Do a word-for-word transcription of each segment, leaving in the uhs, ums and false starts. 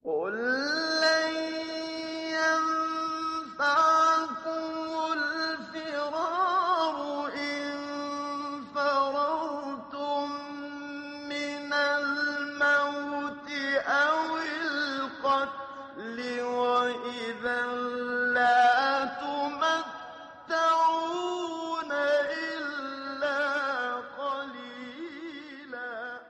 قل لن ينفعكم الفرار إن فررتم من الموت أو القتل وإذا لا تمتعون إلا قليلا.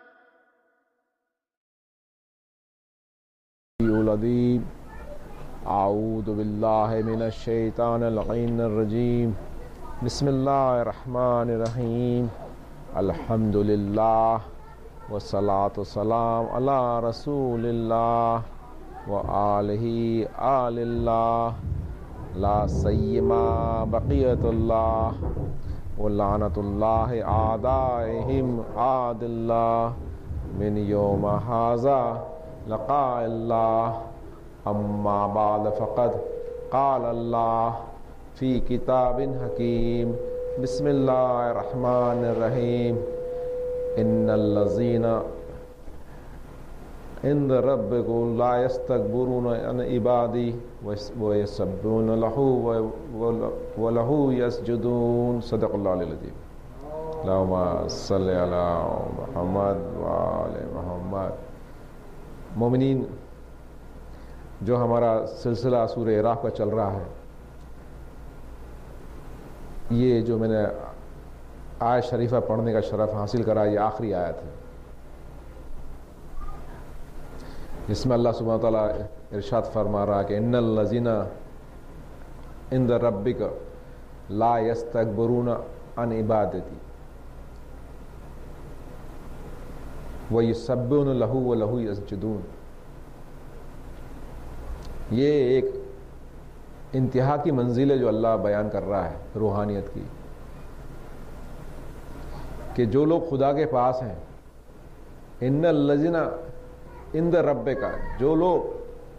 العظیم اعوذ باللہ من الشیطان اللعین الرجیم بسم اللہ الرحمن الرحیم الحمد للہ والصلاة والسلام علی رسول اللہ وآلہ آل اللہ لا سیما بقیت اللہ ولعنت اللہ اعدائہم عاد اللہ من یوم ھذا لقاء اللہ. اما بعد فقد قال اللہ فی کتاب حکیم بسم اللہ الرحمن الرحیم ان الذین عند ربکم لا یستکبرون عن عبادی ویسبحون لہ ولہ یسجدون. صدق اللہ العظیم. اللہم صلی علی محمد وآل محمد. مومنین، جو ہمارا سلسلہ سورہ اعراف کا چل رہا ہے، یہ جو میں نے آیت شریفہ پڑھنے کا شرف حاصل کرا، یہ آخری آیت ہے جس میں اللہ سبحانہ و تعالیٰ ارشاد فرما رہا کہ ان الذین عند ربک لا یستکبرون عن عبادتی وَيُسَبِّحُونَ لَهُ وَلَهُ يَسْجُدُونَ. یہ ایک انتہا کی منزل ہے جو اللہ بیان کر رہا ہے روحانیت کی، کہ جو لوگ خدا کے پاس ہیں، ان الذین عند ربک، جو لوگ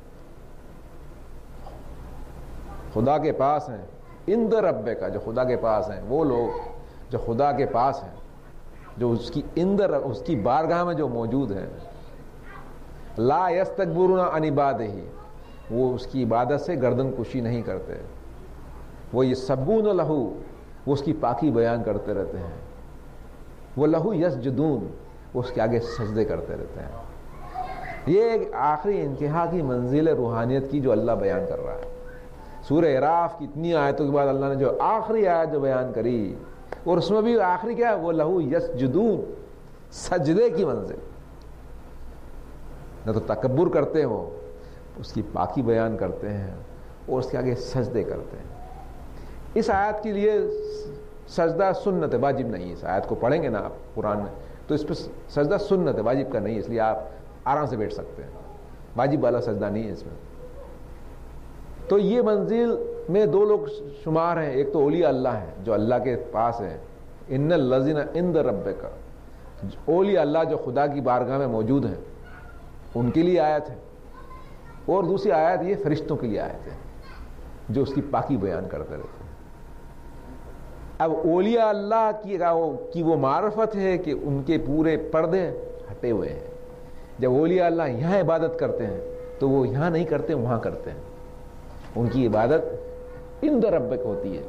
خدا کے پاس ہیں، عند ربک، جو خدا کے پاس ہیں، وہ لوگ جو خدا کے پاس ہیں، جو اس کی اندر اس کی بارگاہ میں جو موجود ہیں، لا یستکبرون عن عبادہ، وہ اس کی عبادت سے گردن کشی نہیں کرتے، وہ یسبحون لہ، وہ اس کی پاکی بیان کرتے رہتے ہیں، وہ لہ یسجدون، وہ اس کے آگے سجدے کرتے رہتے ہیں. یہ ایک آخری انتہا کی منزل روحانیت کی جو اللہ بیان کر رہا ہے. سورہ اعراف کی اتنی آیتوں کے بعد اللہ نے جو آخری آیت جو بیان کری، اور اس میں بھی آخری کیا ہے، وہ لہو یسجدون، سجدے کی منزل. نہ تو تکبر کرتے ہو، اس کی پاکی بیان کرتے ہیں اور اس کے آگے سجدے کرتے ہیں. اس آیت کے لیے سجدہ سنت ہے، واجب نہیں ہے. اس آیت کو پڑھیں گے نا آپ قرآن میں تو اس پہ سجدہ سنت ہے، واجب کا نہیں ہے، اس لیے آپ آرام سے بیٹھ سکتے ہیں. واجب والا سجدہ نہیں ہے اس میں. تو یہ منزل میں دو لوگ شمار ہیں، ایک تو اولیاء اللہ ہیں جو اللہ کے پاس ہیں، ان الذین عند ربک، اولیاء اللہ جو خدا کی بارگاہ میں موجود ہیں، ان کے لیے آیت ہے. اور دوسری آیت یہ فرشتوں کے لیے آیت ہے جو اس کی پاکی بیان کرتے رہتے ہیں. اب اولیاء اللہ کی کی وہ معرفت ہے کہ ان کے پورے پردے ہٹے ہوئے ہیں. جب اولیاء اللہ یہاں عبادت کرتے ہیں تو وہ یہاں نہیں کرتے، وہاں کرتے ہیں. ان کی عبادت عند ربک ہوتی ہے،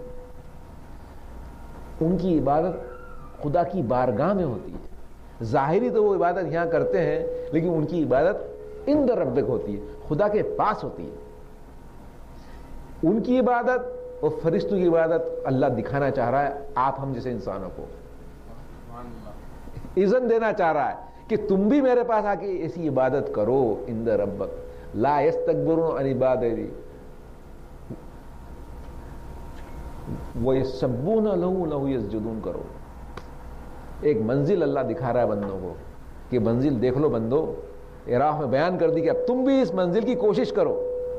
ان کی عبادت خدا کی بارگاہ میں ہوتی ہے. ظاہری تو وہ عبادت یہاں کرتے ہیں، لیکن ان کی عبادت عند ربک ہوتی ہے، خدا کے پاس ہوتی ہے. ان کی عبادت اور فرشتوں کی عبادت اللہ دکھانا چاہ رہا ہے آپ ہم جیسے انسانوں کو، اذن دینا چاہ رہا ہے کہ تم بھی میرے پاس آ کے ایسی عبادت کرو. عند ربک لا یستکبرون عن عبادتی وَيَسَبُّونَ لَهُ لَهُ يَسْجُدُونَ کرو. ایک منزل اللہ دکھا رہا ہے بندوں کو کہ منزل دیکھ لو بندو. اعراف میں بیان کر دی کہ اب تم بھی اس منزل کی کوشش کرو،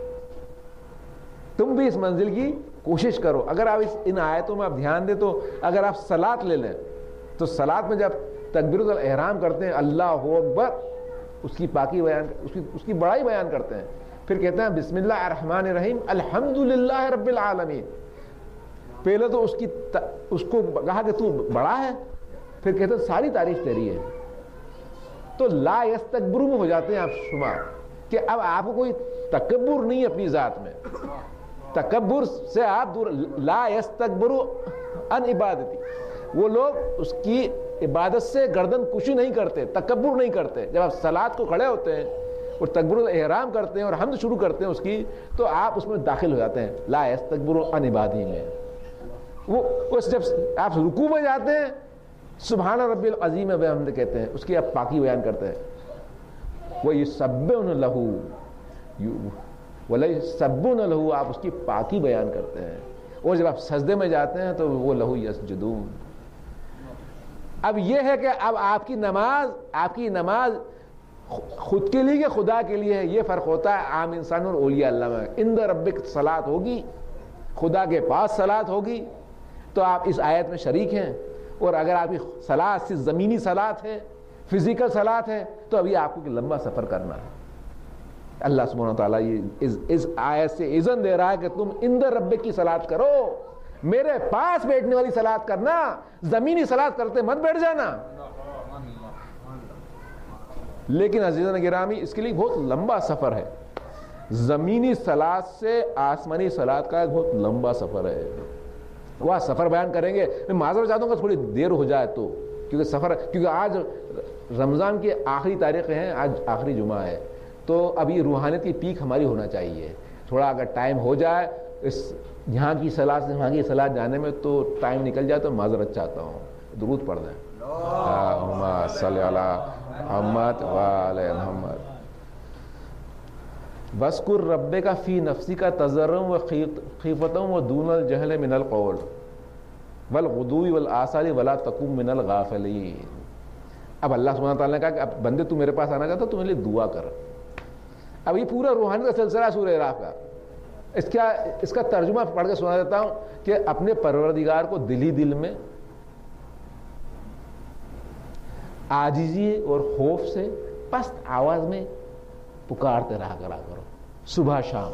تم بھی اس منزل کی کوشش کرو. اگر آپ اس ان آیتوں میں آپ دھیان دیں تو اگر آپ صلات لے لیں تو صلات میں جب تکبیرۃ الاحرام کرتے ہیں، اللہ اکبر، اس کی پاکی بیان، اس کی اس کی بڑائی بیان کرتے ہیں. پھر کہتے ہیں بسم اللہ الرحمن الرحیم الحمدللہ رب العالمین. پہلے تو اس کی اس کو کہا کہ تو بڑا ہے، پھر کہتے ہیں ساری تعریف تیری ہے. تو لا یستکبرون میں ہو جاتے ہیں آپ شمار. کہ اب آپ کو کوئی تکبر نہیں اپنی ذات میں، تکبر سے آپ دور. لا یستکبروا عن عبادتی، وہ لوگ اس کی عبادت سے گردن کشی نہیں کرتے، تکبر نہیں کرتے. جب آپ صلات کو کھڑے ہوتے ہیں اور تکبیر الاحرام کرتے ہیں اور حمد شروع کرتے ہیں اس کی، تو آپ اس میں داخل ہو جاتے ہیں لا یستکبروا عن عبادتی میں. وہ جب آپ رکوع میں جاتے ہیں سبحان ربی العظیم بحمدہ کہتے ہیں، اس کی آپ پاکی بیان کرتے ہیں. وَيُسَبِّحُونَ لَهُ وَلَيُسَبِّحُونَ لَهُ، آپ اس کی پاکی بیان کرتے ہیں. اور جب آپ سجدے میں جاتے ہیں تو وہ لہو یسجدون. اب یہ ہے کہ اب آپ کی نماز آپ کی نماز خود کے لیے کہ خدا کے لیے ہے، یہ فرق ہوتا ہے عام انسان اور اولیاء اللہ میں. عند ربک صلات ہوگی، خدا کے پاس صلات ہوگی تو آپ اس آیت میں شریک ہیں. اور اگر آپ کی صلات صرف زمینی صلات ہے، فزیکل صلات ہے، تو ابھی آپ کو لمبا سفر کرنا ہے. اللہ سبحانہ وتعالیٰ یہ اس, اس آیت سے اذن دے رہا ہے کہ تم عند ربک کی صلات کرو، میرے پاس بیٹھنے والی صلات کرنا، زمینی صلات کرتے مت بیٹھ جانا. لیکن عزیزان گرامی اس کے لیے بہت لمبا سفر ہے. زمینی صلات سے آسمانی صلات کا ایک بہت لمبا سفر ہے. وہ سفر بیان کریں گے، میں معذرت چاہتا ہوں کہ تھوڑی دیر ہو جائے تو، کیونکہ سفر کیونکہ آج رمضان کی آخری تاریخیں ہیں، آج آخری جمعہ ہے، تو ابھی روحانیت کی پیک ہماری ہونا چاہیے. تھوڑا اگر ٹائم ہو جائے اس یہاں کی صلات سے وہاں کی صلات جانے میں تو ٹائم نکل جائے تو معذرت چاہتا ہوں. درود پڑھ دیں. اللہم صلی علی محمد وعلی محمد. وَاذْكُرْ رَبَّكَ فِي نَفْسِكَ تَضَرُّعًا وَخِيفَةً وَدُونَ الْجَهْرِ مِنَ الْقَوْلِ وَالْغُدُوِّ وَالْآصَالِ وَلَا تَكُن مِنَ الْغَافِلِينَ. اب اللہ سبحانہ تعالیٰ نے کہا کہ اب بندے تو میرے پاس آنا چاہتا تو میرے لیے دعا کر. اب یہ پورا روحانی کا سلسلہ سورہ اعراف کا. اس کا اس کا ترجمہ پڑھ کے سنا دیتا ہوں کہ اپنے پروردگار کو دل ہی دل میں عاجزی اور خوف سے پست آواز میں پکارتے رہا کرا کرو صبح شام.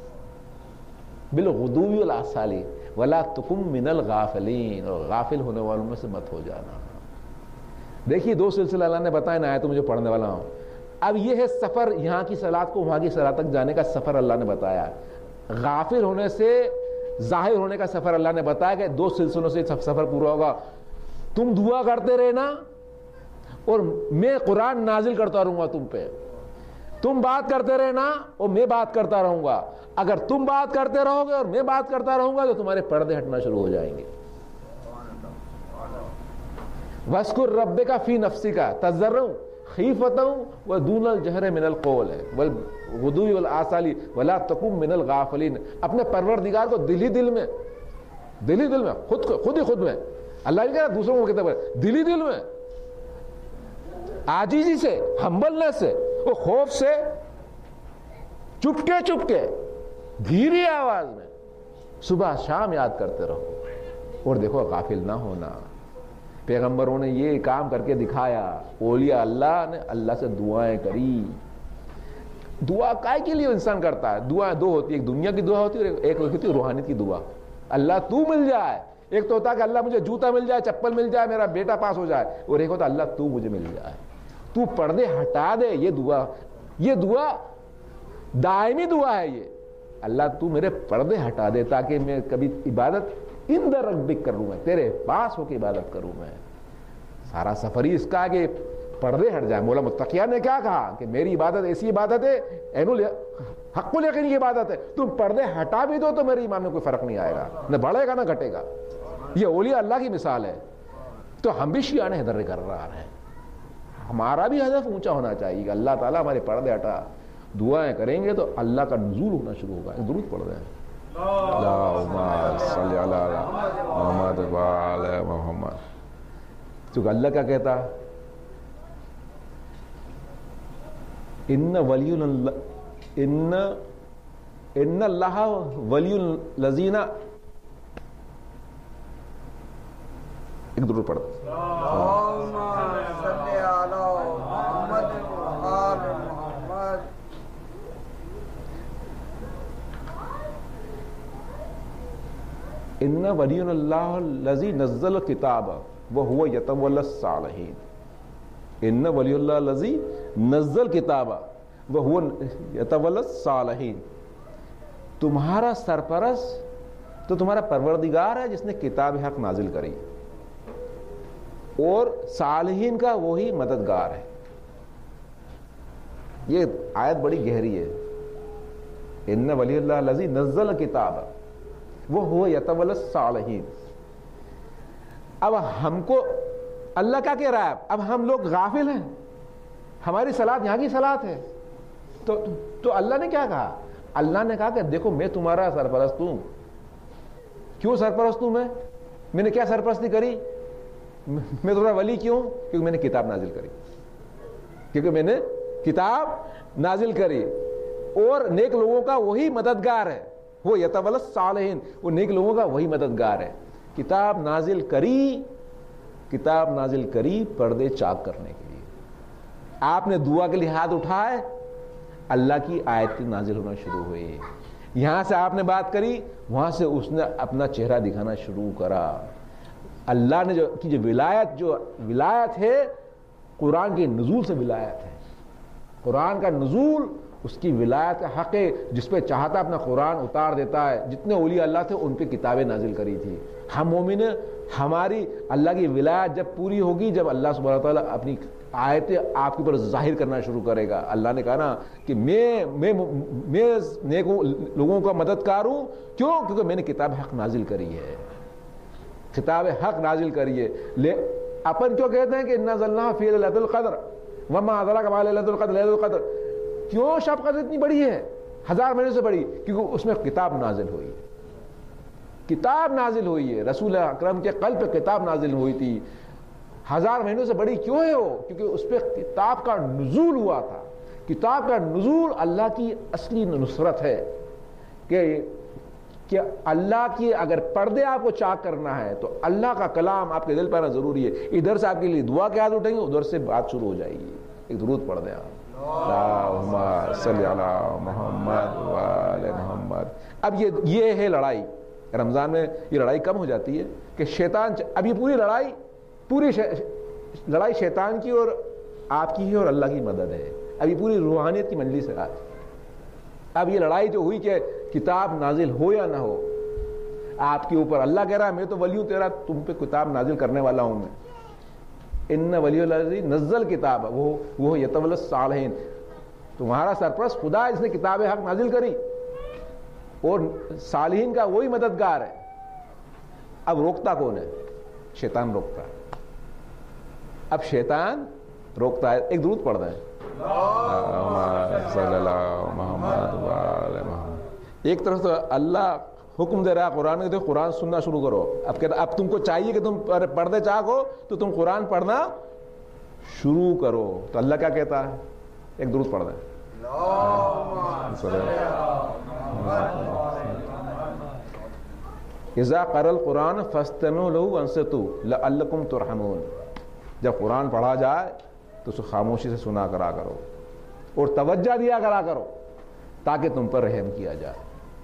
بالغدو والآصال ولا تکن من الغافلین، اور غافل ہونے والوں میں سے مت ہو جانا. دیکھیے دو سلسلہ اللہ نے بتایا نا، آیا تو مجھے پڑھنے والا ہوں. اب یہ ہے سفر، یہاں کی صلات کو وہاں کی صلات تک جانے کا سفر اللہ نے بتایا. غافل ہونے سے ظاہر ہونے کا سفر اللہ نے بتایا کہ دو سلسلوں سے سفر پورا ہوگا. تم دعا کرتے رہنا اور میں قرآن نازل کرتا رہوں گا تم پہ. تم بات کرتے رہنا اور میں بات کرتا رہوں گا. اگر تم بات کرتے رہو گے اور میں بات کرتا رہوں گا تو تمہارے پردے ہٹنا شروع ہو جائیں گے. وَاذْكُرْ رَبَّكَ فِي نَفْسِكَ تَضَرُّعًا خِيفَةً وَدُونَ الْجَهْرِ مِنَ الْقَوْلِ وَالْغُدُوِّ وَالْآصَالِ وَلَا تَكُن مِنَ الْغَافِلِينَ. اپنے پروردگار کو دل ہی دل میں دل ہی دل میں خود خود ہی خود میں، اللہ نہیں کہہ رہا دوسروں کو کہتا ہے، دل ہی دل میں عاجزی سے، ہمبلنس سے اور خوف سے چپکے چپکے دھیری آواز میں صبح شام یاد کرتے رہو. اور دیکھو غافل نہ ہونا. پیغمبروں نے یہ کام کر کے دکھایا، اولیاء اللہ نے اللہ سے دعائیں کری. دعا کائے کے لیے انسان کرتا ہے؟ دعا دو ہوتی ہے، ایک دنیا کی دعا ہوتی ہے اور ایک ہوتی ہے روحانی کی دعا. اللہ تو مل جائے. ایک تو ہوتا ہے کہ اللہ مجھے جوتا مل جائے، چپل مل جائے، میرا بیٹا پاس ہو جائے. اور ایک ہوتا ہے اللہ تو مجھے مل جائے، تو پردے ہٹا دے. یہ دعا یہ دعا دائمی دعا ہے. یہ اللہ تو میرے پردے ہٹا دے تاکہ میں کبھی عبادت عند ربک کروں، میں تیرے پاس ہو کے عبادت کروں. میں سارا سفر ہی اس کا کہ پردے ہٹ جائے. مولا متقیہ نے کیا کہا کہ میری عبادت ایسی عبادت ہے، عین حق الیقین کی عبادت ہے، تم پردے ہٹا بھی دو تو میرے ایمان میں کوئی فرق نہیں آئے گا، نہ بڑھے گا نہ گھٹے گا. یہ اولیاء اللہ کی مثال ہے. تو ہم بھی شیعہ حیدر کر رہا ہے. ہمارا بھی ہدف اونچا ہونا چاہیے کہ اللہ تعالیٰ ہمارے پردے ہٹا. دعائیں کریں گے تو اللہ کا نزول ہونا شروع ہوگا. درود پڑھ رہے ہیں. اللہم صلی علی محمد وعلی محمد. تو اللہ کیا کہتا؟ ان ولی ان ان اللہ ولی الذین. ایک درود پڑھ. اللہم صلی علی محمد وعلی محمد. ان ولی اللہ الذی نزل الکتاب وہو یتولی الصالحین. ان ولی اللہ الذی نزل کتاب، وہو یتولی الصالحین، تمہارا سرپرست تو تمہارا پروردگار ہے جس نے کتاب حق نازل کری، اور صالحین کا وہی مددگار ہے۔ یہ آیت بڑی گہری ہے، ان ولی اللہ الذی نزل الکتاب وہو یتولی الصالحین۔ اب ہم کو اللہ کیا کہہ رہا ہے؟ اب ہم لوگ غافل ہیں، ہماری صلاۃ یہاں کی صلاۃ ہے، تو تو اللہ نے کیا کہا؟ اللہ نے کہا کہ دیکھو میں تمہارا سرپرست ہوں۔ کیوں سرپرست ہوں میں؟ میں نے کیا سرپرستی کری؟ میں تمہارا ولی کیوں؟ کیونکہ میں نے کتاب نازل کری، کیونکہ میں نے کتاب نازل کری، اور نیک لوگوں کا وہی مددگار ہے، وہ یتولی الصالحین، وہ نیک لوگوں کا وہی مددگار ہے۔ کتاب نازل کری، کتاب نازل کری پردے چاک کرنے کے لیے۔ آپ نے دعا کے لیے ہاتھ اٹھائے، اللہ کی آیت نازل ہونا شروع ہوئی، یہاں سے آپ نے بات کری، وہاں سے اس نے اپنا چہرہ دکھانا شروع کرا۔ اللہ نے جو کی جو ولایت جو ولایت ہے قرآن کے نزول سے ولایت ہے، قرآن کا نزول اس کی ولایت کا حق ہے، جس پہ چاہتا اپنا قرآن اتار دیتا ہے۔ جتنے اولیاء اللہ تھے ان پہ کتابیں نازل کری تھی۔ ہم مومن، ہماری اللہ کی ولایت جب پوری ہوگی، جب اللہ سبحانہ وتعالیٰ اپنی آیتیں آپ کے اوپر ظاہر کرنا شروع کرے گا۔ اللہ نے کہا نا کہ میں میں میں نیک لوگوں کا مددگار ہوں، کیوں؟ کیونکہ میں نے کتاب حق نازل کری ہے، کتاب حق نازل کری ہے۔ لے اپن کیوں کہتے ہیں کہ انا انزلناہ فی لیلۃ القدر وما ادراک ما لیلۃ القدر، لیلۃ القدر کیوں شب قدر اتنی بڑی ہے، ہزار مہینے سے بڑی؟ کیونکہ اس میں کتاب نازل ہوئی، کتاب نازل ہوئی ہے، رسول اکرم کے قلب پہ کتاب نازل ہوئی تھی۔ ہزار مہینوں سے بڑی کیوں ہے وہ؟ کیونکہ اس پہ کتاب کا نزول ہوا تھا۔ کتاب کا نزول اللہ کی اصلی نصرت ہے، کہ کہ اللہ کی اگر پردے آپ کو چاک کرنا ہے تو اللہ کا کلام آپ کے دل پر آنا ضروری ہے۔ ادھر سے آپ کے لیے دعا کے ہاتھ اٹھیں گے، ادھر سے بات شروع ہو جائے گی۔ ایک درود پڑھ دیں آپ، اللہم صلی علی محمد وآل محمد۔ اب یہ یہ ہے لڑائی، رمضان میں یہ لڑائی کم ہو جاتی ہے کہ شیطان، اب یہ پوری لڑائی پوری لڑائی شیطان کی اور آپ کی ہے اور اللہ کی مدد ہے۔ اب یہ پوری روحانیت کی مجلس ہے آج۔ اب یہ لڑائی جو ہوئی کہ کتاب نازل ہو یا نہ ہو آپ کے اوپر، اللہ کہہ رہا ہے میں تو ولی ہوں تیرا، تم پہ کتاب نازل کرنے والا ہوں میں۔ ان ولی الذی نزل کتاب وہ وہ یتولی الصالحین، تمہارا سرپرست خدا ہے جس نے کتاب حق نازل کری، اور صالحین کا وہی مددگار ہے۔ اب روکتا کون ہے؟ شیطان روکتا ہے۔ اب شیطان روکتا ہے، ایک درود پڑھ دیں صلی اللہ محمد وآل محمد۔ ایک طرف تو اللہ حکم دے رہا ہے قرآن کے، قرآن سننا شروع کرو۔ اب کہتا اب تم کو چاہیے کہ تم پڑھنے چاہو ہو تو تم قرآن پڑھنا شروع کرو، تو اللہ کیا کہتا ہے؟ ایک درود پڑھ دیں۔ اذا قرأ القرآن فاستمعوا له وانصتوا لعلکم ترحمون۔ جب قرآن پڑھا جائے تو اسے خاموشی سے سنا کرا کرو اور توجہ دیا کرا کرو تاکہ تم پر رحم کیا جائے۔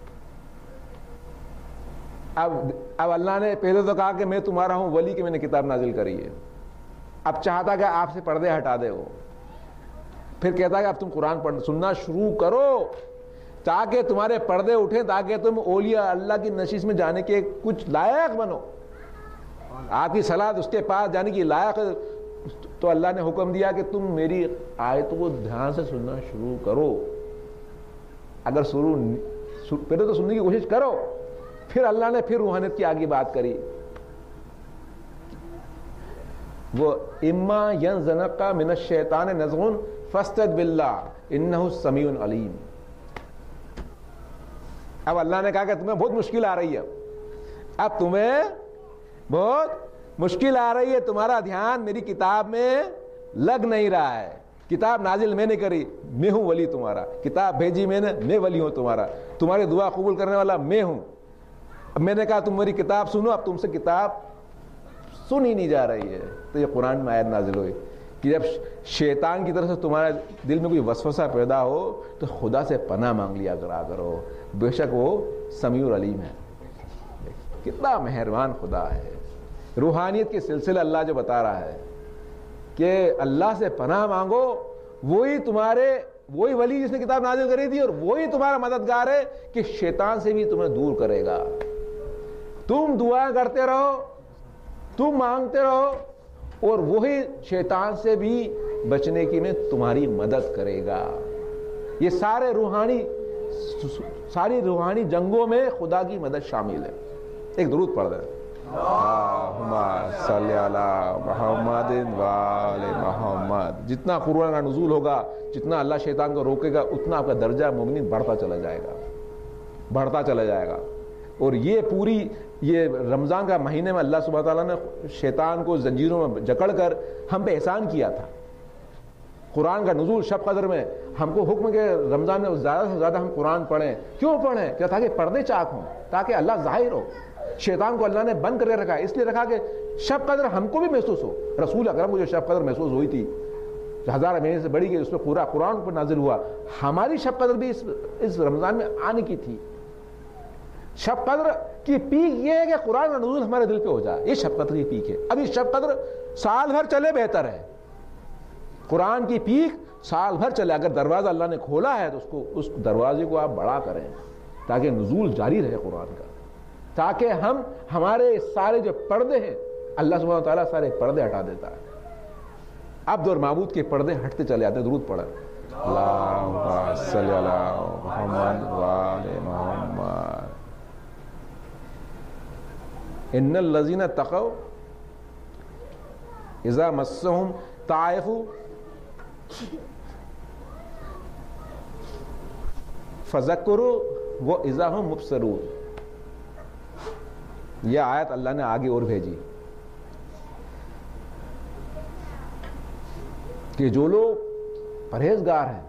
اب اب اللہ نے پہلے تو کہا کہ میں تمہارا ہوں ولی، کہ میں نے کتاب نازل کری ہے۔ اب چاہتا کہ آپ سے پردے ہٹا دے وہ، پھر کہتا ہے کہ اب تم قرآن پڑھ سننا شروع کرو تاکہ تمہارے پردے اٹھیں، تاکہ تم اولیاء اللہ کی نشست میں جانے کے کچھ لائق بنو، آپ کی صلاۃ اس کے پاس جانے کی لائق۔ تو اللہ نے حکم دیا کہ تم میری آیتوں کو دھیان سے سننا شروع کرو۔ اگر شروع پہلے تو سننے کی کوشش کرو، پھر اللہ نے پھر روحانیت کی آگے بات کری، وہ اما ینزغنک من الشیطان نزغ فاستعذ باللہ انہ السمیع العلیم۔ اب اللہ نے کہا کہ تمہیں بہت مشکل آ رہی ہے، اب تمہیں بہت مشکل آ رہی ہے، تمہارا دھیان میری کتاب میں لگ نہیں رہا ہے، کتاب نازل میں نے کری، میں ہوں ولی تمہارا، کتاب بھیجی میں نے، میں ولی ہوں تمہارا، تمہاری دعا قبول کرنے والا میں ہوں۔ اب میں نے کہا تم میری کتاب سنو، اب تم سے کتاب سن ہی نہیں جا رہی ہے۔ تو یہ قرآن میں آیت نازل ہوئی کہ جب شیطان کی طرف سے تمہارے دل میں کوئی وسوسہ پیدا ہو تو خدا سے پناہ مانگ لیا کرا کرو، بے شک وہ سمیع العلیم ہے۔ کتنا مہربان خدا ہے۔ روحانیت کے سلسلہ اللہ جو بتا رہا ہے کہ اللہ سے پناہ مانگو، وہی تمہارے وہی ولی جس نے کتاب نازل کری تھی، اور وہی تمہارا مددگار ہے کہ شیطان سے بھی تمہیں دور کرے گا. تم دعا کرتے رہو، تم مانگتے رہو، اور وہی شیطان سے بھی بچنے کی میں تمہاری مدد کرے گا. یہ سارے روحانی ساری روحانی جنگوں میں خدا کی مدد شامل ہے. ایک درود پڑھ دیں. اللہم صلی علی محمد و آل محمد. جتنا قرآن کا نزول ہوگا، جتنا اللہ شیطان کو روکے گا، اتنا آپ کا درجہ مومنین بڑھتا چلا جائے گا، بڑھتا چلا جائے گا. اور یہ پوری یہ رمضان کا مہینے میں اللہ سبحانہ تعالیٰ نے شیطان کو زنجیروں میں جکڑ کر ہم پہ احسان کیا تھا. قرآن کا نزول شب قدر میں ہم کو حکم کہ رمضان میں زیادہ سے زیادہ ہم قرآن پڑھیں. کیوں پڑھیں؟ کیا تاکہ پردے چاک ہوں، تاکہ اللہ ظاہر ہو. شیطان کو اللہ نے بند کر کے رکھا ہے، اس لیے رکھا کہ شب قدر ہم کو بھی محسوس ہو. رسول اکرم کو جو شب قدر محسوس ہوئی تھی، ہزار مہینے سے بڑی گئی، اس میں پورا قرآن پر نازل ہوا. ہماری شب قدر بھی اس, اس رمضان میں آنے کی تھی. شب قدر کی پیک یہ ہے کہ قرآن کا نزول ہمارے دل پہ ہو جائے. یہ شب قدر کی پیک ہے. ابھی شب قدر سال بھر چلے بہتر ہے. قرآن کی پیک سال بھر چلے. اگر دروازہ اللہ نے کھولا ہے تو اس کو اس دروازے کو آپ بڑا کریں تاکہ نزول جاری رہے قرآن کا، تاکہ ہم ہمارے سارے جو پردے ہیں اللہ سبحانہ و تعالیٰ سارے پردے ہٹا دیتا ہے. عبد اور معبود کے پردے ہٹتے چلے جاتے ہیں. درود پڑھیں. اللہم صلی علی محمد و آل محمد. ان الذین اتقوا اذا مسهم طائف فذکروا واذا هم مبصرون. یہ آیت اللہ نے آگے اور بھیجی کہ جو لوگ پرہیزگار ہیں،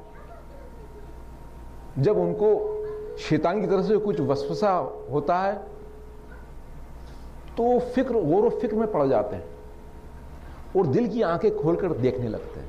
جب ان کو شیطان کی طرف سے کچھ وسوسہ ہوتا ہے تو فکر غور و فکر میں پڑ جاتے ہیں اور دل کی آنکھیں کھول کر دیکھنے لگتے ہیں.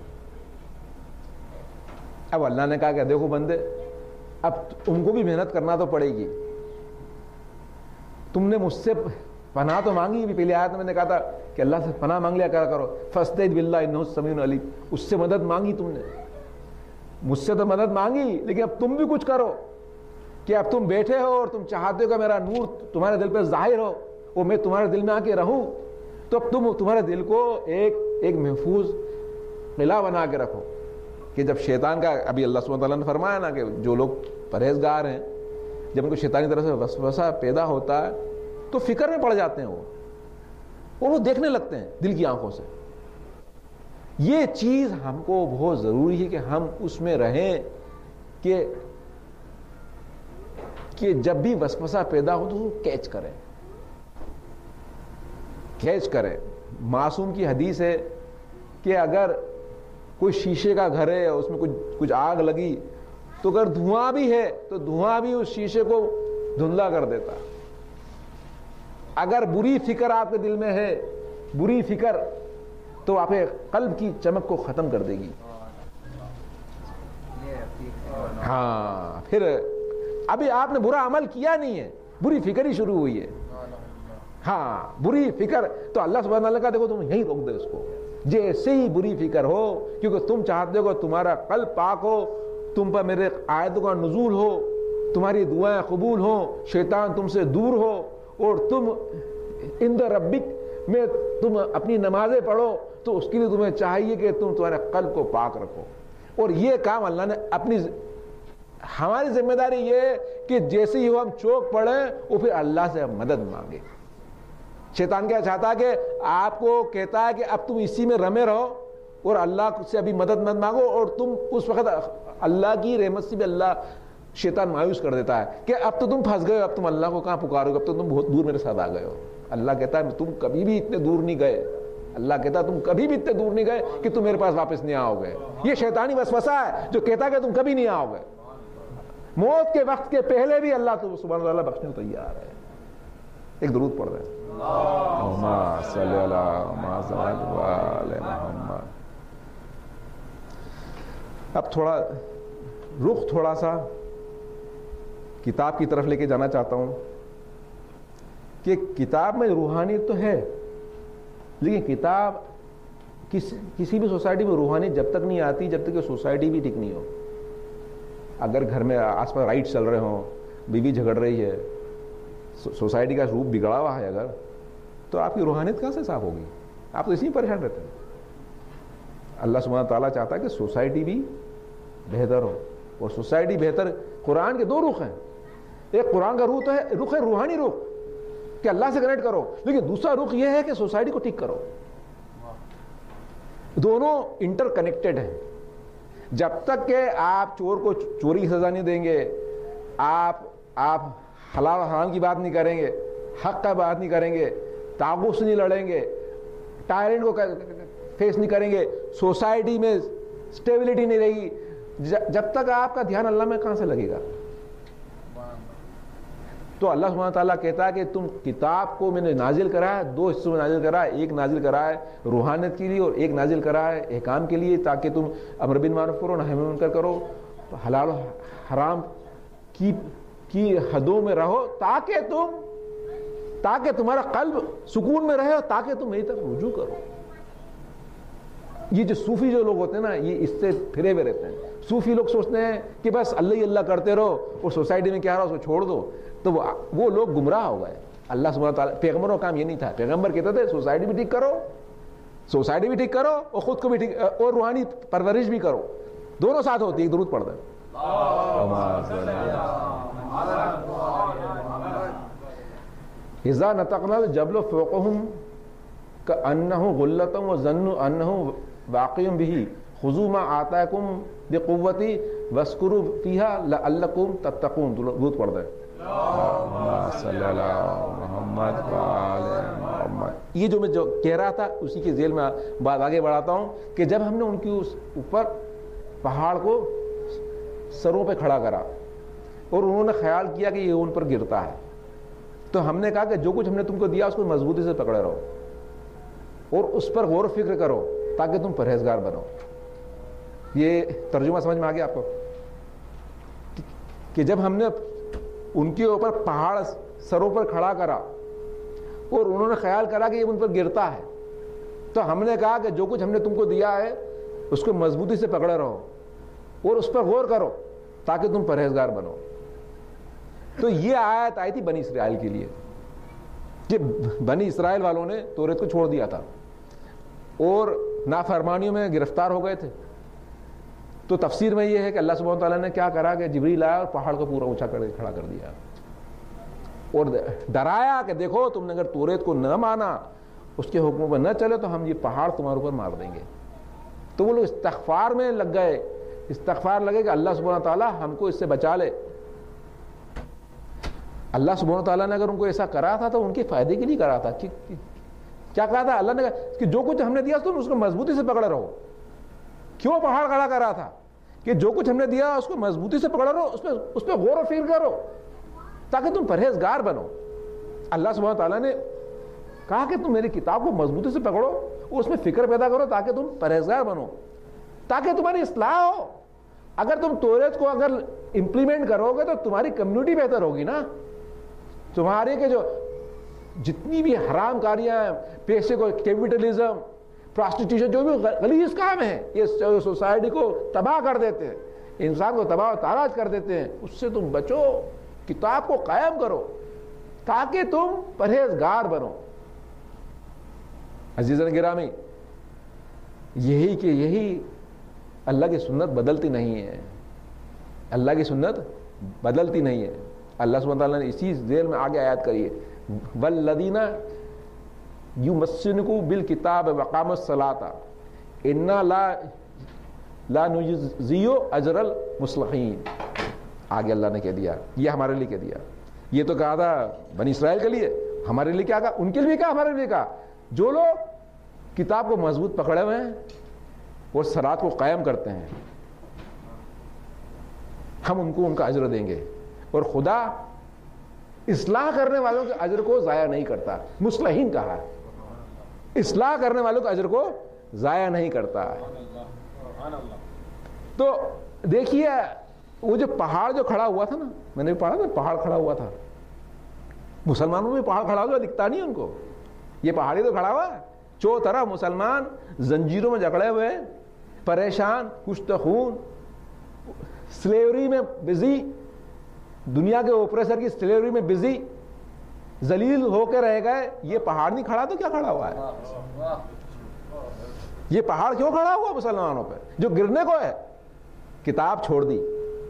اب اللہ نے کہا کہ دیکھو بندے، اب ان کو بھی محنت کرنا تو پڑے گی. تم نے مجھ سے پناہ تو مانگی بھی، پہلے آیت میں نے کہا تھا کہ اللہ سے پناہ مانگ لیا کرا کرو. فاستعذ باللہ انہ السمیع العلیم. اس سے مدد مانگی تم نے، مجھ سے تو مدد مانگی، لیکن اب تم بھی کچھ کرو کہ اب تم بیٹھے ہو اور تم چاہتے ہو کہ میرا نور تمہارے دل پہ ظاہر ہو اور میں تمہارے دل میں آ کے رہوں. تو اب تم تمہارے دل کو ایک ایک محفوظ قلعہ بنا کے رکھو کہ جب شیطان کا، ابھی اللہ سبحانہ تعالیٰ نے فرمایا نا کہ جو لوگ پرہیزگار ہیں جب ان کو شیطانی طرف سے وسوسہ پیدا ہوتا ہے تو فکر میں پڑ جاتے ہیں وہ اور وہ دیکھنے لگتے ہیں دل کی آنکھوں سے. یہ چیز ہم کو بہت ضروری ہے کہ ہم اس میں رہیں کہ کہ جب بھی وسوسہ پیدا ہو تو وہ کیچ کریں کیچ کریں. معصوم کی حدیث ہے کہ اگر کوئی شیشے کا گھر ہے اس میں کچھ کچھ آگ لگی تو اگر دھواں بھی ہے تو دھواں بھی اس شیشے کو دھندلا کر دیتا. اگر بری فکر آپ کے دل میں ہے، بری فکر، تو آپ کے قلب کی چمک کو ختم کر دے گی. ہاں پھر ابھی آپ نے برا عمل کیا نہیں ہے، بری فکر ہی شروع ہوئی ہے. ہاں بری فکر تو اللہ سبحانہ اللہ کا دیکھو تم یہیں روک دے اس کو، جیسے ہی بری فکر ہو، کیونکہ تم چاہتے ہو کہ تمہارا قلب پاک ہو، تم پر میرے آیتوں کا نزول ہو، تمہاری دعائیں قبول ہوں، شیطان تم سے دور ہو، اور تم عند ربک میں تم اپنی نمازیں پڑھو، تو اس کے لیے تمہیں چاہیے کہ تم تمہارے قلب کو پاک رکھو. اور یہ کام اللہ نے اپنی، ہماری ذمہ داری یہ ہے کہ جیسے ہی ہم چوک پڑیں وہ پھر اللہ سے مدد مانگے. شیطان کیا چاہتا ہے کہ آپ کو کہتا ہے کہ اب تم اسی میں رمے رہو اور اللہ سے ابھی مدد مت مانگو، اور تم اس وقت اللہ کی رحمت سے بھی اللہ شیطان مایوس کر دیتا ہے کہ اب تو تم پھنس گئے ہو، اب تم اللہ کو کہاں پکارو گے، اب تو تم بہت دور میرے ساتھ آ گئے ہو. اللہ کہتا ہے تم کبھی بھی اتنے دور نہیں گئے. اللہ کہتا ہے تم کبھی بھی اتنے دور نہیں گئے کہ تم میرے پاس واپس نہیں آؤ گے. یہ شیطانی وسوسہ ہے جو کہتا ہے کہ تم کبھی نہیں آؤ گے. موت کے وقت کے پہلے بھی اللہ تو سبحانہ اللہ بخشنے کو تیار ہے. ایک درود پڑھ رہے ہیں. اللہم صلی علی محمد و آل محمد. اب تھوڑا رخ تھوڑا سا کتاب کی طرف لے کے جانا چاہتا ہوں کہ کتاب میں روحانیت تو ہے، لیکن کتاب کس کسی بھی سوسائٹی میں روحانیت جب تک نہیں آتی جب تک کہ سوسائٹی بھی ٹھیک نہیں ہو. اگر گھر میں آس پاس رائٹ چل رہے ہوں, بیوی جھگڑ رہی ہے, سوسائٹی کا روپ بگڑا ہوا ہے اگر, تو آپ کی روحانیت کہاں سے صاف ہوگی؟ آپ تو اسی میں پریشان رہتے ہیں. اللہ سبحانہ تعالیٰ چاہتا ہے کہ سوسائٹی بھی بہتر ہو, اور سوسائٹی بہتر, قرآن کے دو رخ ہیں. ایک قرآن کا رخ تو ہے, رخ ہے روحانی رخ کہ اللہ سے کنیکٹ کرو, لیکن دوسرا رخ یہ ہے کہ سوسائٹی کو ٹھیک کرو. دونوں انٹر کنیکٹڈ ہیں. جب تک کہ آپ چور کو چوری کی سزا نہیں دیں گے, آپ آپ حلال حرام کی بات نہیں کریں گے, حق کا بات نہیں کریں گے, طاغوت سے نہیں لڑیں گے, ٹائرنٹ کو فیس نہیں کریں گے, سوسائٹی میں اسٹیبلٹی نہیں رہے گی. جب تک آپ کا دھیان اللہ میں کہاں سے لگے گا؟ تو اللہ سبحانہ تعالیٰ کہتا ہے کہ تم کتاب کو میں نے نازل کرا ہے, دو حصوں میں نازل کرا ہے. ایک نازل کرا ہے روحانیت کے لیے, اور ایک نازل کرا ہے احکام کے لیے, تاکہ تم امر بالمعروف کرو, نہی عن المنکر کرو, حلال و حرام کی کی حدوں میں رہو, تاکہ تم تاکہ تمہارا قلب سکون میں رہے, اور تاکہ تم میری طرف رجوع کرو. یہ جو صوفی جو لوگ ہوتے ہیں نا, یہ اس سے پھرے ہوئے رہتے ہیں. صوفی لوگ سوچتے ہیں کہ بس اللہ ہی اللہ کرتے رہو, اور سوسائٹی میں کیا رہا اس کو چھوڑ دو, تو وہ وہ لوگ گمراہ ہو گئے. اللہ سبحانہ تعالیٰ, پیغمبروں کا کام یہ نہیں تھا. پیغمبر کہتے تھے سوسائٹی بھی ٹھیک کرو, سوسائٹی بھی ٹھیک کرو, اور خود کو بھی ٹھیک, اور روحانی پرورش بھی کرو. دونوں ساتھ ہوتی ہے. ایک درود پڑھ دیں. اذا نطقنا الجبل فوقهم كأنه غلة وظنوا أنه واقع به خذوا ما آتاكم بقوة واذكروا فيها لعلكم تتقون. درود پڑھ دیں. صلی اللہ محمد وآل محمد. یہ جو میں جو کہہ رہا تھا اسی کے ذیل میں بات آگے بڑھاتا ہوں کہ جب ہم نے ان کی اس اوپر پہاڑ کو سروں پہ کھڑا کرا, اور انہوں نے خیال کیا کہ یہ ان پر گرتا ہے, تو ہم نے کہا کہ جو کچھ ہم نے تم کو دیا اس کو مضبوطی سے پکڑے رہو, اور اس پر غور و فکر کرو, تاکہ تم پرہیزگار بنو. یہ ترجمہ سمجھ میں آ گیا آپ کو کہ جب ہم نے ان کے اوپر پہاڑ سروں پر کھڑا کرا, اور انہوں نے خیال کرا کہ یہ ان پر گرتا ہے, تو ہم نے کہا کہ جو کچھ ہم نے تم کو دیا ہے اس کو مضبوطی سے پکڑے رہو, اور اس پر غور کرو, تاکہ تم پرہیزگار بنو. تو یہ آیت آئی تھی بنی اسرائیل کے لیے, کہ بنی اسرائیل والوں نے توریت کو چھوڑ دیا تھا اور نافرمانیوں میں گرفتار ہو گئے تھے. تو تفسیر میں یہ ہے کہ اللہ سبحانہ تعالیٰ نے کیا کرا کہ جبریل آیا اور پہاڑ کو پورا اونچا کر کھڑا کر دیا, اور ڈرایا کہ دیکھو تم نے اگر توریت کو نہ مانا, اس کے حکموں پر نہ چلے, تو ہم یہ پہاڑ تمہارے اوپر مار دیں گے. تو وہ لوگ استغفار میں لگ گئے, استغفار لگے کہ اللہ سبحانہ تعالیٰ ہم کو اس سے بچا لے. اللہ سبحانہ تعالیٰ نے اگر ان کو ایسا کرا تھا تو ان کے فائدے کے لیے کرا تھا. کیا کہا تھا اللہ نے کہ جو کچھ ہم نے دیا تم اس کو مضبوطی سے پکڑے رہو. کیوں پہاڑ کھڑا کرا تھا کہ جو کچھ ہم نے دیا اس کو مضبوطی سے پکڑے رہو, اس پہ اس پہ غور و فکر کرو, تاکہ تم پرہیزگار بنو. اللہ سبحانہ تعالیٰ نے کہا کہ تم میری کتاب کو مضبوطی سے پکڑو, اس میں فکر پیدا کرو, تاکہ تم پرہیزگار بنو, تاکہ تمہاری اصلاح ہو. اگر تم توریت کو اگر امپلیمنٹ کرو گے تو تمہاری کمیونٹی بہتر ہوگی نا. تمہارے کے جو جتنی بھی حرام کاریاں ہیں, پیسے کو, کیپٹلزم, پراسٹیٹیوشن, جو بھی غلیظ کام ہیں, یہ سوسائٹی کو تباہ کر دیتے ہیں, انسان کو تباہ و تاراج کر دیتے ہیں. اس سے تم بچو, کتاب کو قائم کرو, تاکہ تم پرہیزگار بنو. عزیزان گرامی, یہی کہ یہی اللہ کی سنت بدلتی نہیں ہے, اللہ کی سنت بدلتی نہیں ہے. اللہ سبحانہ تعالیٰ نے اسی ذیل میں آگے آیات کری ہے, والذین یمسکنوا بالکتاب وقاموا الصلاۃ انا لا لا نجزی اجر المصلحین. آگے اللہ نے کہہ دیا, یہ ہمارے لیے کہہ دیا. یہ تو کہا تھا بنی اسرائیل کے لیے, ہمارے لیے کیا کہا, ان کے لیے کہا, ہمارے لیے کہا. جو لوگ کتاب کو مضبوط پکڑے ہوئے ہیں وہ صلاۃ کو قائم کرتے ہیں, ہم ان کو ان کا اجر دیں گے. اور خدا اصلاح کرنے والوں کے اجر کو ضائع نہیں کرتا. مصلحین کہا, اصلاح کرنے والوں کے اجر کو ضائع نہیں کرتا. تو دیکھیے وہ جو پہاڑ جو کھڑا ہوا تھا نا, میں نے پڑھا نا پہاڑ کھڑا ہوا تھا, مسلمانوں میں پہاڑ کھڑا ہوا دکھتا نہیں ان کو. یہ پہاڑی تو کھڑا ہوا ہے, چو طرح مسلمان زنجیروں میں جکڑے ہوئے, پریشان, کشت خون, سلیوری میں بزی, دنیا کے اوپریسر کی سلیوری میں بزی, ذلیل ہو کے رہ گئے. یہ پہاڑ نہیں کھڑا تو کیا کھڑا ہوا ہے؟ یہ پہاڑ کیوں کھڑا ہوا مسلمانوں پہ جو گرنے کو ہے؟ کتاب چھوڑ دی,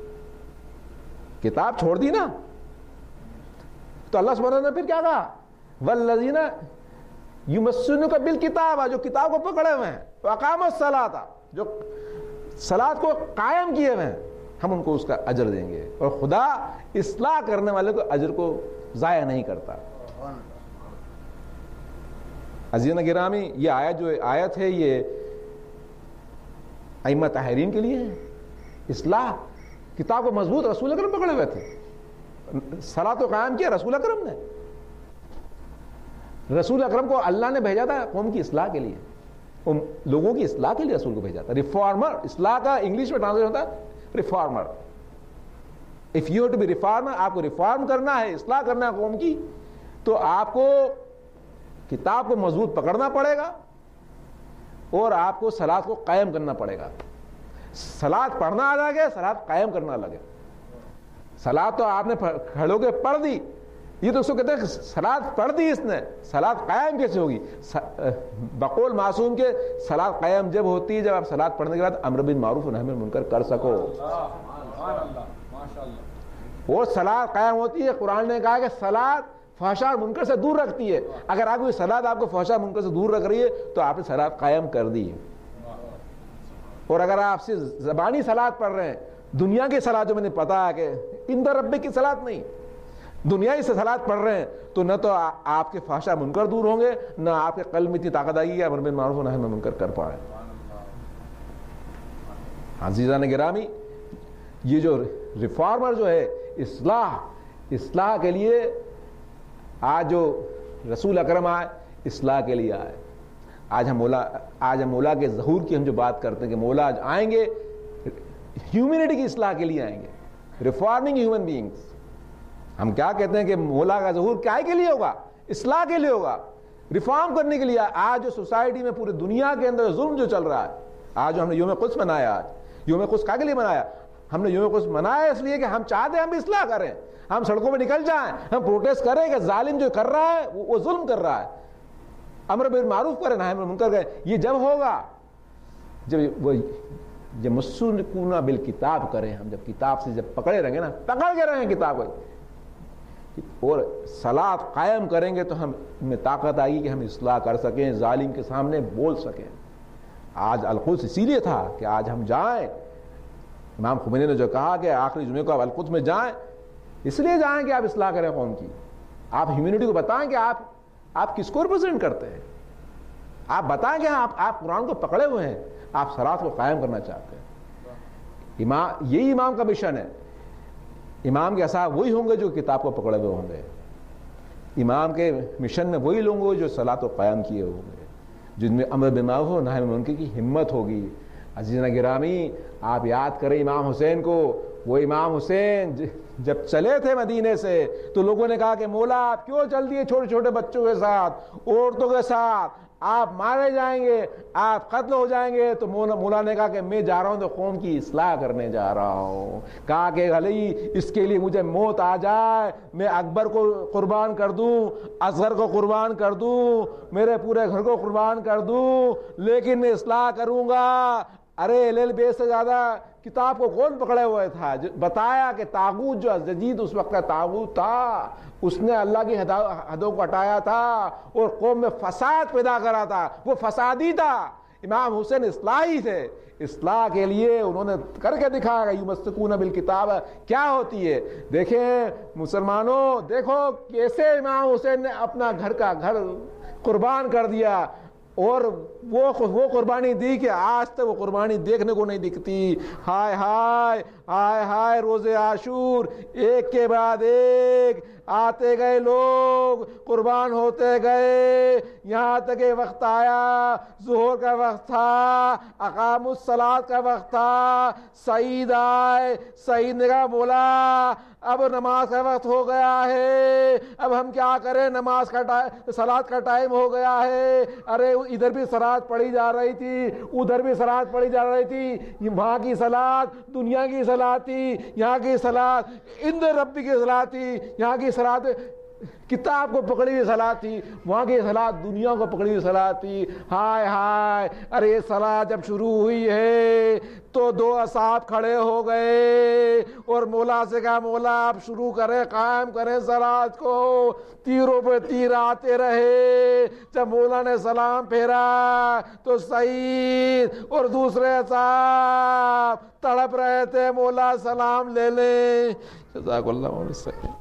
کتاب چھوڑ دی نا. تو اللہ سبحانہ نے پھر کیا کہا؟ والذین یمسکون بالکتاب, جو کتاب کو پکڑے ہوئے ہیں, واقاموا الصلاۃ, جو صلاۃ کو قائم کیے ہوئے ہیں, ہم ان کو اس کا اجر دیں گے. اور خدا اصلاح کرنے والے کو اجر کو ضائع نہیں کرتا. عزیزان گرامی, یہ آیت جو آیت ہے یہ ائمہ طاہرین کے لیے ہے. اصلاح, کتاب کو مضبوط رسول اکرم پکڑے ہوئے تھے, صلاۃ کو قائم کیا رسول اکرم نے. رسول اکرم کو اللہ نے بھیجا تھا قوم کی اصلاح کے لیے, لوگوں کی اصلاح کے لیے رسول کو بھیجا تھا. ریفارمر, اصلاح کا انگلش میں ٹرانسلیٹ ہوتا ہے reformer. If you to be reformer, آپ کو ریفارم کرنا ہے, اصلاح کرنا ہے قوم کی, تو آپ کو کتاب کو مضبوط پکڑنا پڑے گا اور آپ کو صلاۃ کو قائم کرنا پڑے گا. صلاۃ پڑھنا الگ ہے, صلاۃ قائم کرنا الگ ہے. صلاۃ تو آپ نے کھڑے ہو کے پڑھ دی, یہ تو اس کو کہتے ہیں صلاۃ پڑھ دی اس نے, صلاۃ قائم کیسے ہوگی؟ بقول معصوم کے صلاۃ قائم جب ہوتی ہے جب آپ صلاۃ پڑھنے کے بعد امر بالمعروف و نہی عن المنکر کر سکو. وہ صلاۃ قائم ہوتی ہے. قرآن نے کہا کہ صلاۃ فحشاء اور منکر سے دور رکھتی ہے. اگر آپ کی صلاۃ آپ کو فحشاء اور منکر سے دور رکھ رہی ہے تو آپ نے صلاۃ قائم کر دی. اور اگر آپ سے زبانی صلاۃ پڑھ رہے ہیں, دنیا کی صلاۃ جو میں نے پتا ہے کہ عند ربک کی صلاۃ نہیں, دنیائی سے صلاۃ پڑھ رہے ہیں, تو نہ تو آپ کے فحشاء منکر دور ہوں گے, نہ آپ کے قلب میں اتنی طاقت آئے گی کہ امر بالمعروف و نہی عن المنکر کر پائے. عزیزان گرامی, یہ جو ریفارمر جو ہے, اصلاح, اصلاح کے لیے آج جو رسول اکرم آئے اصلاح کے لیے آئے. آج ہم مولا آج ہم مولا کے ظہور کی ہم جو بات کرتے ہیں کہ مولا آج آئیں گے ہیومینٹی کی اصلاح کے لیے آئیں گے, ریفارمنگ ہیومن بینگز. ہم کیا کہتے ہیں کہ مولا کا ظہور کیا کے لیے ہوگا؟ اصلاح کے لیے ہوگا, ریفارم کرنے کے لیے. آج جو سوسائٹی میں پوری دنیا کے اندر ظلم جو چل رہا ہے, آج جو ہم نے یوم قدس منایا, آج یوم قدس کیا کے لیے منایا؟ ہم نے یوم قدس منایا اس لیے کہ ہم چاہتے ہیں ہم اصلاح کریں, ہم سڑکوں پہ نکل جائیں, ہم پروٹیسٹ کریں کہ ظالم جو کر رہا ہے وہ ظلم کر رہا ہے, امر بالمعروف کریں نہی عن المنکر کریں. یہ جب ہوگا جب وہ جب مسکون بالکتاب کریں, ہم جب کتاب سے جب پکڑے رہیں گے نا, پکڑ کے رہیں کتاب کو اور صلاۃ قائم کریں گے, تو ہم میں طاقت آئے گی کہ ہم اصلاح کر سکیں, ظالم کے سامنے بول سکیں. آج القدس اسی لیے تھا کہ آج ہم جائیں. امام خمینی نے جو کہا کہ آخری جمعے کو آپ القدس میں جائیں, اس لیے جائیں کہ آپ اصلاح کریں قوم کی. آپ ہیومینٹی کو بتائیں کہ آپ آپ کس کو ریپرزینٹ کرتے ہیں. آپ بتائیں کہ آپ آپ قرآن کو پکڑے ہوئے ہیں, آپ صلاۃ کو قائم کرنا چاہتے ہیں. امام, یہی امام کا مشن ہے. امام کے اصحاب وہی ہوں گے جو کتاب کو پکڑے ہوئے ہوں گے. امام کے مشن میں وہی لوگ ہوں گے جو صلاۃ کو قائم کیے ہوں گے, جن میں امر بالمعروف و نہی عن المنکر کی ہمت ہوگی. عزیزان گرامی, آپ یاد کریں امام حسین کو. وہ امام حسین جب چلے تھے مدینے سے تو لوگوں نے کہا کہ مولا آپ کیوں چل دیے چھوٹے چھوٹے بچوں کے ساتھ, عورتوں کے ساتھ, آپ مارے جائیں گے, آپ قتل ہو جائیں گے. تو مولا نے کہا کہ میں جا رہا ہوں تو قوم کی اصلاح کرنے جا رہا ہوں. کہا کہ علی اس کے لیے مجھے موت آ جائے, میں اکبر کو قربان کر دوں, اصغر کو قربان کر دوں, میرے پورے گھر کو قربان کر دوں, لیکن میں اصلاح کروں گا. ارے ایل بے سے زیادہ کتاب کو کون پکڑے ہوئے تھا؟ بتایا کہ طاغوت جو جدید اس وقت کا طاغوت تھا, اس نے اللہ کی حدوں کو ہٹایا تھا اور قوم میں فساد پیدا کرا تھا, وہ فسادی تھا. امام حسین اصلاحی تھے, اصلاح کے لیے انہوں نے کر کے دکھایا کہ یمسکون بالکتاب کیا ہوتی ہے. دیکھیں مسلمانوں, دیکھو کیسے امام حسین نے اپنا گھر کا گھر قربان کر دیا, اور وہ وہ قربانی دی کہ آج تک وہ قربانی دیکھنے کو نہیں دکھتی. ہائے ہائے ہائے ہائے روزے عاشور, ایک کے بعد ایک آتے گئے لوگ, قربان ہوتے گئے, یہاں تک کہ وقت آیا, ظہر کا وقت تھا, اقام الصلاۃ کا وقت تھا, سعید آئے, سعید نے کہا مولا اب نماز کا وقت ہو گیا ہے, اب ہم کیا کریں, نماز کا ٹائم, صلاۃ کا ٹائم ہو گیا ہے. ارے ادھر بھی صلات پڑھی جا رہی تھی، ادھر بھی صلات پڑھی جا رہی تھی، وہاں کی صلات دنیا کی صلات تھی، یہاں کی صلات عند ربی کی صلات تھی، یہاں کی صلات کتاب کو پکڑی ہوئی صلات تھی، وہاں کی صلات دنیا کو پکڑی ہوئی صلات تھی۔ ہائے ہائے، ارے یہ صلات جب شروع ہوئی ہے تو دو اصحاب کھڑے ہو گئے اور مولا سے کہا مولا آپ شروع کریں، قائم کریں صلات کو۔ تیروں پہ تیر آتے رہے، جب مولا نے سلام پھیرا تو سعید اور دوسرے اصحاب تڑپ رہے تھے مولا سلام لے لیں۔ جزاک اللہ علیہ وسلم۔